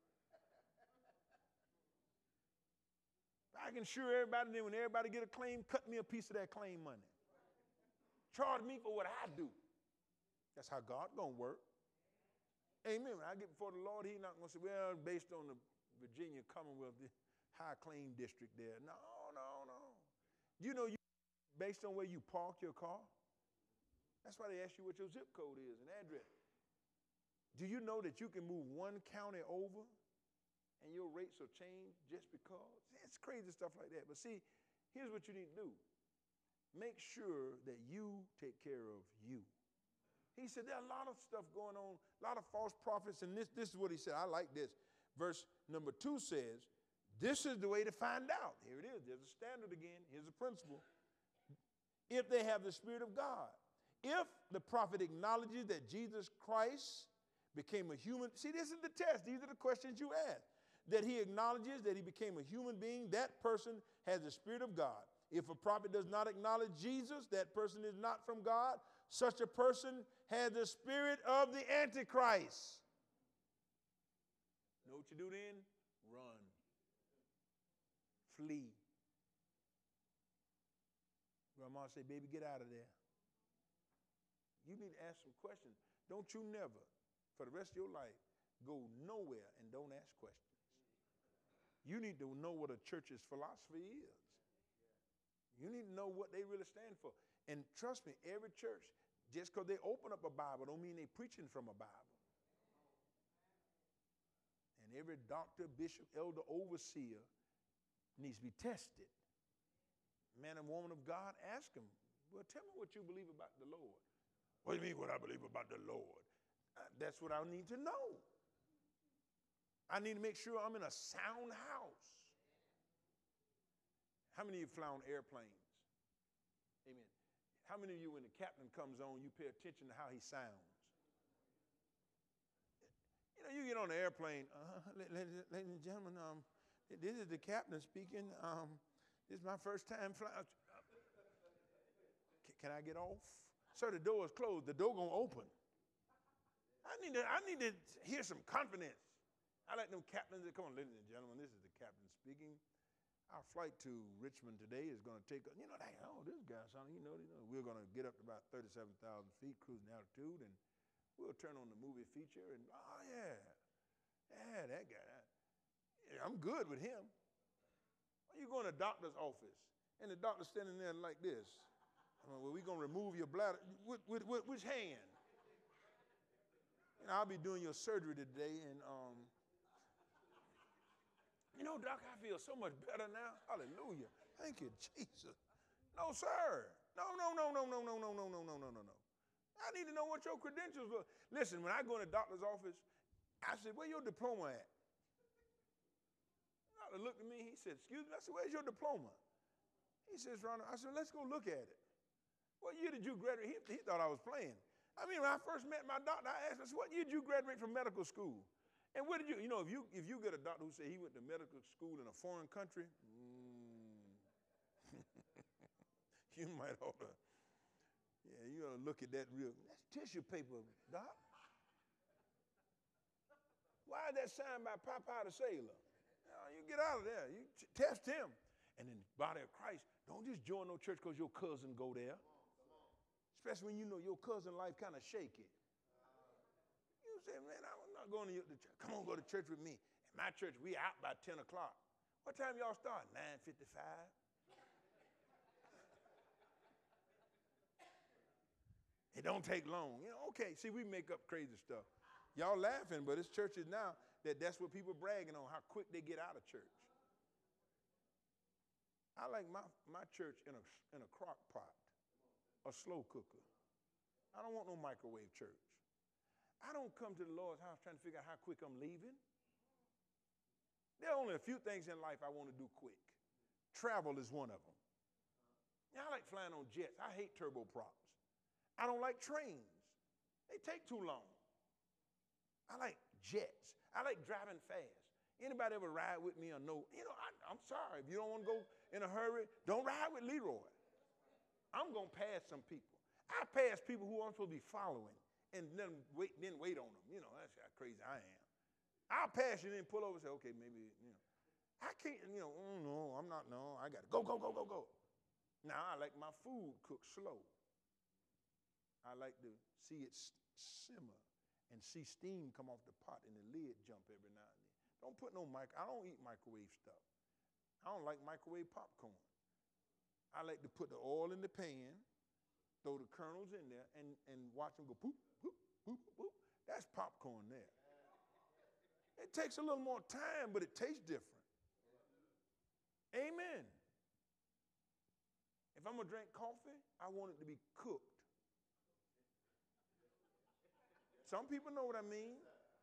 I can insure everybody, then when everybody get a claim, cut me a piece of that claim money. Charge me for what I do. That's how God gonna work. Amen. When I get before the Lord, he's not gonna say, well, based on the Virginia Commonwealth the high claim district there. No, no, no. You know, you based on where you park your car. That's why they ask you what your zip code is and address. Do you know that you can move one county over and your rates will change just because? It's crazy stuff like that. But see, here's what you need to do. Make sure that you take care of you. He said there are a lot of stuff going on, a lot of false prophets, and this, this is what he said. I like this. Verse number two says, this is the way to find out. Here it is. There's a standard again. Here's a principle. If they have the Spirit of God. If the prophet acknowledges that Jesus Christ became a human. See, this is the test. These are the questions you ask. That he acknowledges that he became a human being, that person has the Spirit of God. If a prophet does not acknowledge Jesus, that person is not from God. Such a person has the spirit of the Antichrist. Know what you do then? Run. Flee. Grandma say, baby, get out of there. You need to ask some questions. Don't you never, for the rest of your life, go nowhere and don't ask questions. You need to know what a church's philosophy is. You need to know what they really stand for. And trust me, every church, just because they open up a Bible don't mean they're preaching from a Bible. And every doctor, bishop, elder, overseer needs to be tested. Man and woman of God, ask them, well, tell me what you believe about the Lord. What do you mean what I believe about the Lord? Uh, that's what I need to know. I need to make sure I'm in a sound house. How many of you fly on airplanes? Amen. How many of you, when the captain comes on, you pay attention to how he sounds? You know, you get on the airplane, uh, ladies, ladies and gentlemen, um, this is the captain speaking. Um, this is my first time flying. Can I get off? Sir, the door is closed. The door gonna open. I need to, I need to hear some confidence. I like them captains that come on, ladies and gentlemen, this is the captain speaking. Our flight to Richmond today is going to take, you know, they, oh, this guy, son, you know, you know, we're going to get up to about thirty-seven thousand feet, cruising altitude, and we'll turn on the movie feature, and, oh, yeah, yeah, that guy, yeah, I'm good with him. Well, You go in a doctor's office, and the doctor's standing there like this. I mean, well, we're going to remove your bladder. With, with, with which hand? And I'll be doing your surgery today, and, um, you know, doc, I feel so much better now. Hallelujah. Thank you, Jesus. No, sir. No, no, no, no, no, no, no, no, no, no, no, no, no. I need to know what your credentials were. Listen, when I go in the doctor's office, I said, where your diploma at? The doctor looked at me. He said, excuse me. I said, where's your diploma? He says, Ronald, I said, let's go look at it. What year did you graduate? He, he thought I was playing. I mean, when I first met my doctor, I asked him, what year did you graduate from medical school? And what did you, you know, if you if you get a doctor who said he went to medical school in a foreign country, mm, you might ought to, yeah, you ought to look at that real, that's tissue paper, doc. Why is that signed by Popeye the Sailor? You get out of there. You t- test him. And in the body of Christ, don't just join no church because your cousin go there. Especially when you know your cousin life kind of shaky. You say, man, I'm not going to your, the church. Come on, go to church with me. In my church, we out by ten o'clock. What time y'all start? nine fifty-five. It don't take long. You know, okay, see, we make up crazy stuff. Y'all laughing, but it's churches now that that's what people bragging on, how quick they get out of church. I like my, my church in a, in a crock pot, a slow cooker. I don't want no microwave church. I don't come to the Lord's house trying to figure out how quick I'm leaving. There are only a few things in life I want to do quick. Travel is one of them. Yeah, I like flying on jets. I hate turboprops. I don't like trains. They take too long. I like jets. I like driving fast. Anybody ever ride with me or know, you know, I, I'm sorry. If you don't want to go in a hurry, don't ride with Leroy. I'm going to pass some people. I pass people who I'm supposed to be following and then wait, then wait on them. You know, that's how crazy I am. I'll pass you and then pull over and say, okay, maybe, you know. I can't, you know, oh, no, I'm not, no, I got to go, go, go, go, go. Now, I like my food cooked slow. I like to see it simmer and see steam come off the pot and the lid jump every now and then. Don't put no mic. I don't eat microwave stuff. I don't like microwave popcorn. I like to put the oil in the pan, throw the kernels in there, and, and watch them go poop, poop, poop, poop. That's popcorn there. It takes a little more time, but it tastes different. Amen. If I'm going to drink coffee, I want it to be cooked. Some people know what I mean.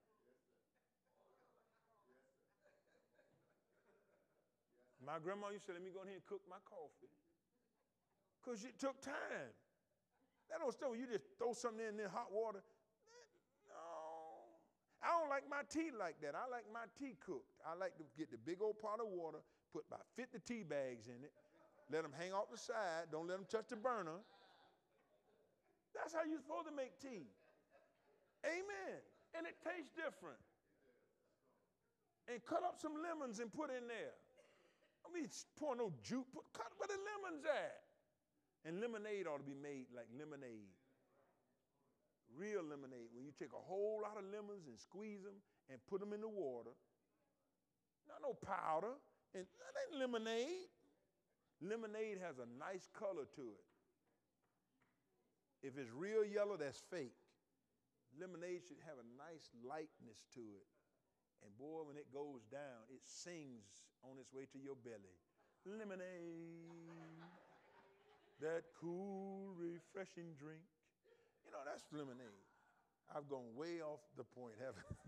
My grandma used to say, let me go ahead and cook my coffee. Because it took time. That don't stuff, you just throw something in there, hot water. No. I don't like my tea like that. I like my tea cooked. I like to get the big old pot of water, put about fifty tea bags in it, let them hang off the side, don't let them touch the burner. That's how you're supposed to make tea. Amen. And it tastes different. And cut up some lemons and put in there. I mean, pour no juice, put, cut where the lemons at. And lemonade ought to be made like lemonade. Real lemonade. When you take a whole lot of lemons and squeeze them and put them in the water. Not no powder. And that ain't lemonade. Lemonade has a nice color to it. If it's real yellow, that's fake. Lemonade should have a nice lightness to it. And boy, when it goes down, it sings on its way to your belly. Lemonade, that cool, refreshing drink. You know, that's lemonade. I've gone way off the point, haven't I?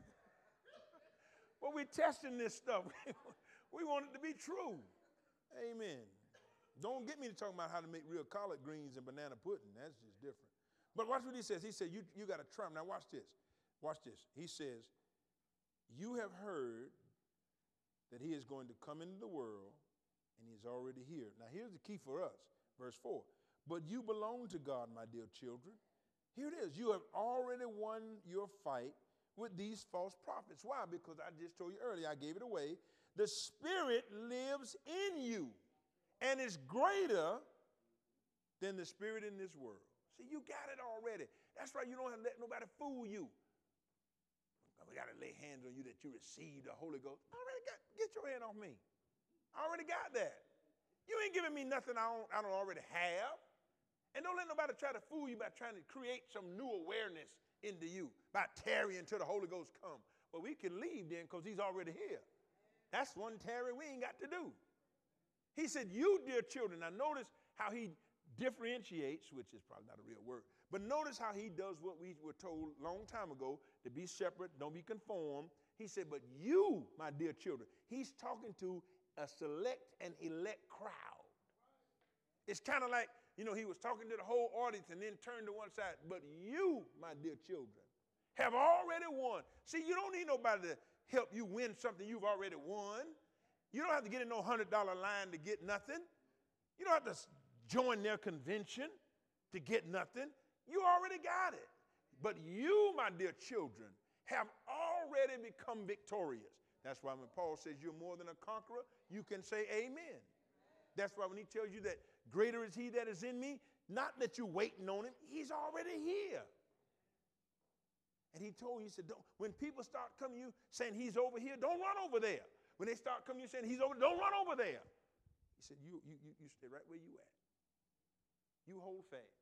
But we're testing this stuff. We want it to be true. Amen. Don't get me to talk about how to make real collard greens and banana pudding. That's just different. But watch what he says. He said, you, you got to try them. Now watch this. Watch this. He says, you have heard that he is going to come into the world, and he's already here. Now here's the key for us. Verse four. But you belong to God, my dear children. Here it is. You have already won your fight with these false prophets. Why? Because I just told you earlier, I gave it away. The Spirit lives in you and is greater than the spirit in this world. See, you got it already. That's why you don't have to let nobody fool you. We got to lay hands on you that you receive the Holy Ghost. Already got, get your hand off me. I already got that. You ain't giving me nothing I don't, I don't already have. And don't let nobody try to fool you by trying to create some new awareness into you by tarrying until the Holy Ghost come. Well, we can leave then because he's already here. That's one tarry we ain't got to do. He said, you, dear children. Now notice how he differentiates, which is probably not a real word, but notice how he does what we were told a long time ago, to be separate, don't be conformed. He said, but you, my dear children, he's talking to a select and elect crowd. It's kind of like, you know, he was talking to the whole audience and then turned to one side. But you, my dear children, have already won. See, you don't need nobody to help you win something you've already won. You don't have to get in no one hundred dollar line to get nothing. You don't have to join their convention to get nothing. You already got it. But you, my dear children, have already become victorious. That's why when Paul says you're more than a conqueror, you can say amen. That's why when he tells you that greater is he that is in me, not that you're waiting on him, he's already here. And he told you, he said, don't, when people start coming to you saying he's over here, don't run over there. When they start coming to you saying he's over, don't run over there. He said, you, you, you, you stay right where you at. You hold fast.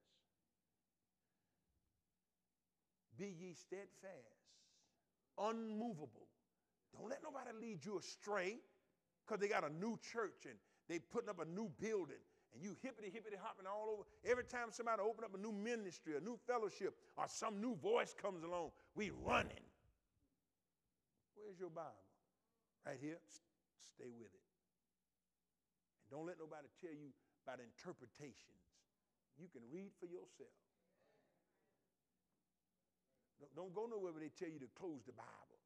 Be ye steadfast, unmovable. Don't let nobody lead you astray because they got a new church and they putting up a new building and you hippity hippity hopping all over. Every time somebody open up a new ministry, a new fellowship, or some new voice comes along, we running. Where's your Bible? Right here. Stay with it. And don't let nobody tell you about interpretations. You can read for yourself. Don't go nowhere where they tell you to close the Bible.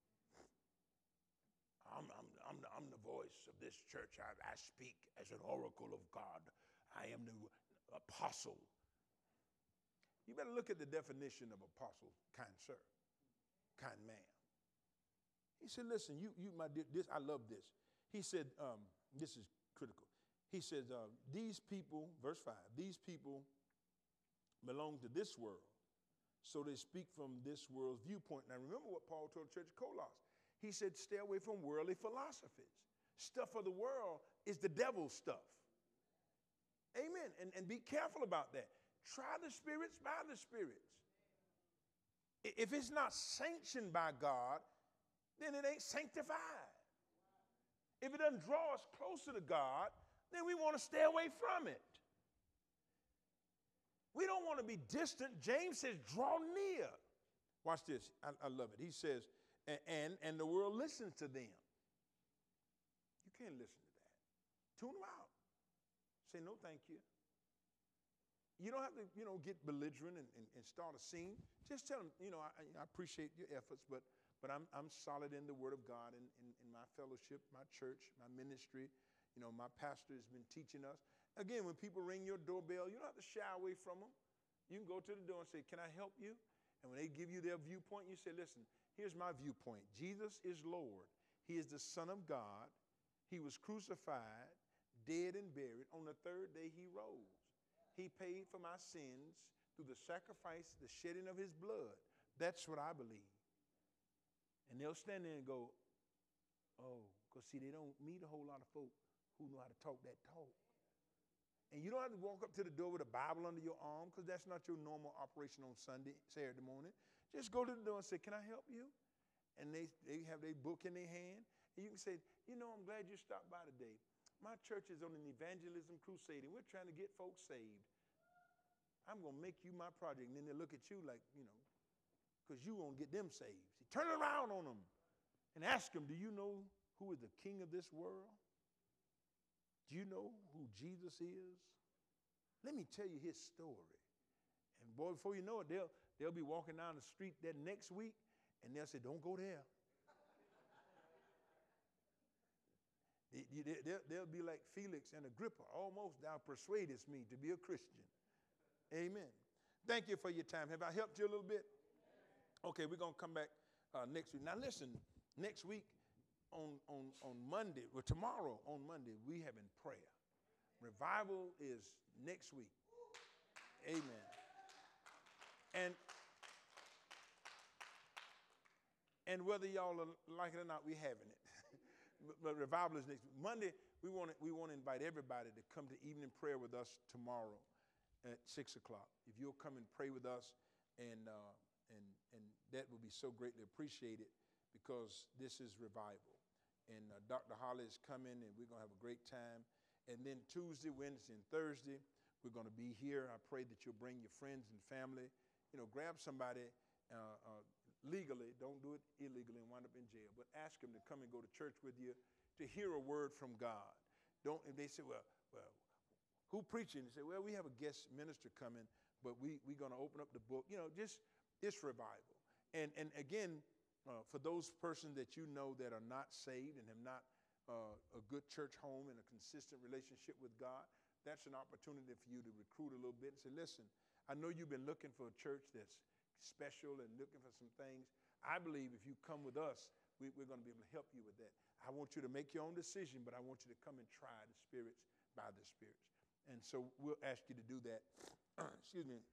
I'm, I'm, I'm, the, I'm the voice of this church. I, I speak as an oracle of God. I am the apostle. You better look at the definition of apostle, kind sir, kind man. He said, listen, you, you, my dear, this, I love this. He said, um, this is critical. He says, uh, these people, verse five, these people belong to this world. So they speak from this world's viewpoint. Now remember what Paul told the church of Colossus. He said, stay away from worldly philosophies. Stuff of the world is the devil's stuff. Amen. And, and be careful about that. Try the spirits by the spirits. If it's not sanctioned by God, then it ain't sanctified. If it doesn't draw us closer to God, then we want to stay away from it. We don't want to be distant. James says, draw near. Watch this. I, I love it. He says, And, and the world listens to them. You can't listen to that. Tune them out. Say, no, thank you. You don't have to, you know, get belligerent and, and, and start a scene. Just tell them, you know, I, I appreciate your efforts, but, but I'm, I'm solid in the Word of God in, in, in my fellowship, my church, my ministry. You know, my pastor has been teaching us. Again, when people ring your doorbell, you don't have to shy away from them. You can go to the door and say, can I help you? And when they give you their viewpoint, you say, listen, here's my viewpoint. Jesus is Lord. He is the Son of God. He was crucified, dead and buried. On the third day, he rose. He paid for my sins through the sacrifice, the shedding of his blood. That's what I believe. And they'll stand there and go, oh, because see, they don't meet a whole lot of folk who know how to talk that talk. And you don't have to walk up to the door with a Bible under your arm because that's not your normal operation on Sunday, Saturday morning. Just go to the door and say, can I help you? And they, they have their book in their hand. And you can say, you know, I'm glad you stopped by today. My church is on an evangelism crusade, and we're trying to get folks saved. I'm going to make you my project. And then they look at you like, you know, because you won't get them saved. See, turn around on them and ask them, do you know who is the king of this world? Do you know who Jesus is? Let me tell you his story. And boy, before you know it, they'll, they'll be walking down the street that next week, and they'll say, don't go there. they, they, they'll, they'll be like Felix and Agrippa. Almost thou persuadest me to be a Christian. Amen. Thank you for your time. Have I helped you a little bit? Okay, we're going to come back uh, next week. Now listen, next week, On, on, on Monday, or tomorrow on Monday, we having prayer. Revival is next week. Amen. And, and whether y'all like it or not, we having it. but, but revival is next week. Monday, we want to, we want to invite everybody to come to evening prayer with us tomorrow at six o'clock. If you'll come and pray with us, and uh, and and that will be so greatly appreciated, because this is revival. And uh, Doctor Holly is coming, and we're going to have a great time. And then Tuesday, Wednesday, and Thursday, we're going to be here. I pray that you'll bring your friends and family. You know, grab somebody uh, uh, legally. Don't do it illegally and wind up in jail. But ask them to come and go to church with you to hear a word from God. Don't, if they say, well, well, who preaching? They say, well, we have a guest minister coming, but we, we're going to open up the book. You know, just, it's revival. And, and again, uh, for those persons that you know that are not saved and have not uh, a good church home and a consistent relationship with God, that's an opportunity for you to recruit a little bit and say, listen, I know you've been looking for a church that's special and looking for some things. I believe if you come with us, we, we're going to be able to help you with that. I want you to make your own decision, but I want you to come and try the spirits by the spirits. And so we'll ask you to do that, excuse me,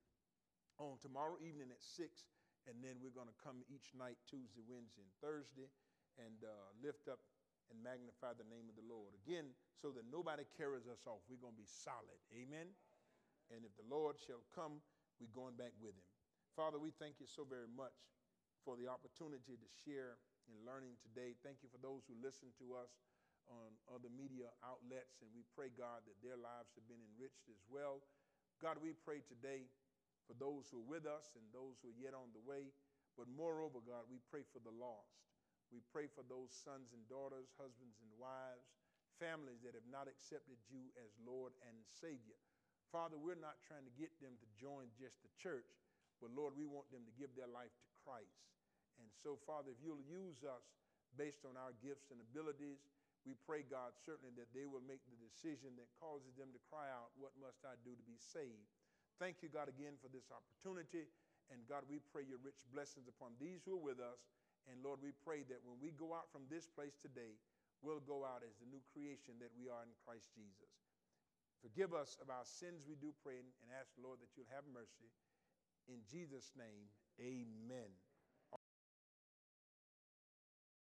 on tomorrow evening at six, and then we're going to come each night, Tuesday, Wednesday, and Thursday, and uh, lift up and magnify the name of the Lord. Again, so that nobody carries us off. We're going to be solid. Amen? And if the Lord shall come, we're going back with him. Father, we thank you so very much for the opportunity to share in learning today. Thank you for those who listen to us on other media outlets, and we pray, God, that their lives have been enriched as well. God, we pray today for those who are with us and those who are yet on the way. But moreover, God, we pray for the lost. We pray for those sons and daughters, husbands and wives, families that have not accepted you as Lord and Savior. Father, we're not trying to get them to join just the church, but Lord, we want them to give their life to Christ. And so, Father, if you'll use us based on our gifts and abilities, we pray, God, certainly that they will make the decision that causes them to cry out, what must I do to be saved? Thank you, God, again for this opportunity. And God, we pray your rich blessings upon these who are with us. And Lord, we pray that when we go out from this place today, we'll go out as the new creation that we are in Christ Jesus. Forgive us of our sins, we do pray, and ask, Lord, that you'll have mercy. In Jesus' name, amen.